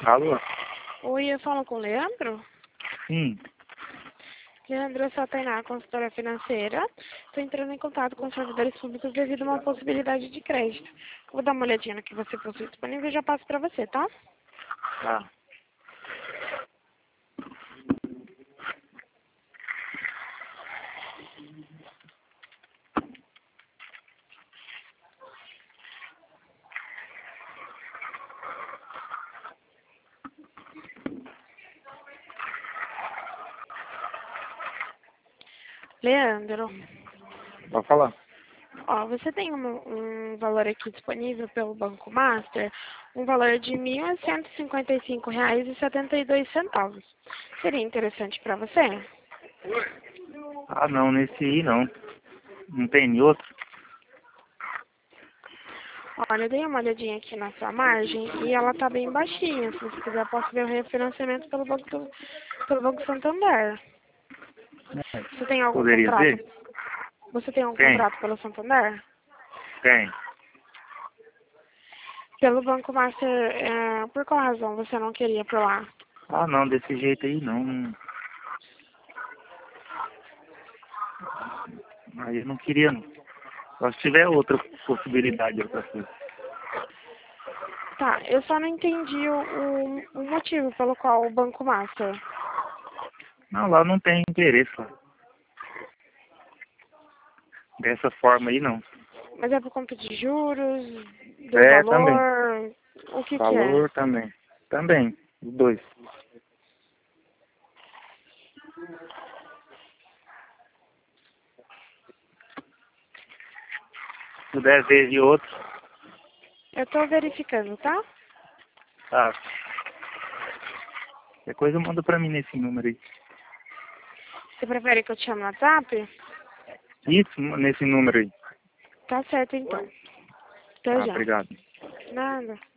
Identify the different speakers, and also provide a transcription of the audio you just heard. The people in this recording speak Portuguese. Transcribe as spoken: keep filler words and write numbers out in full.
Speaker 1: Alô?
Speaker 2: Oi, eu falo com o Leandro?
Speaker 1: Sim.
Speaker 2: Leandro, eu sou a Tainá, consultora financeira. Estou entrando em contato com os servidores públicos devido a uma possibilidade de crédito. Vou dar uma olhadinha no que você possui disponível e já passo para você, tá?
Speaker 1: Tá.
Speaker 2: Leandro,
Speaker 1: Pode falar.
Speaker 2: ó, você tem um, um valor aqui disponível pelo Banco Master, um valor de mil cento e cinquenta e cinco reais e setenta e dois centavos. Seria interessante para você?
Speaker 1: Ah, não, nesse aí não. Não tem outro?
Speaker 2: Olha, eu dei uma olhadinha aqui na sua margem e ela tá bem baixinha. Se você quiser, eu posso ver o refinanciamento pelo Banco, pelo Banco Santander. Você tem algum
Speaker 1: Poderia
Speaker 2: contrato?
Speaker 1: ser?
Speaker 2: Você tem algum
Speaker 1: Tem,
Speaker 2: contrato pelo Santander?
Speaker 1: tem.
Speaker 2: Pelo Banco Master, é, por qual razão você não queria por lá?
Speaker 1: Ah, não, desse jeito aí não. Aí eu não queria não. Só se tiver outra possibilidade, outra coisa.
Speaker 2: Tá, eu só não entendi o, o, o motivo pelo qual o Banco Master.
Speaker 1: Não, lá não tem interesse lá. Dessa forma aí não.
Speaker 2: Mas é por conta de juros, do
Speaker 1: É, também.
Speaker 2: valor, o que que é?
Speaker 1: Valor também. Também, os dois. Se puder ver de outro,
Speaker 2: Eu tô verificando, tá?
Speaker 1: tá. Qualquer coisa manda pra mim nesse número aí.
Speaker 2: Você prefere que eu te chame no WhatsApp?
Speaker 1: Isso, nesse número aí.
Speaker 2: Tá certo, então. Até
Speaker 1: Tá,
Speaker 2: já.
Speaker 1: obrigado.
Speaker 2: Nada.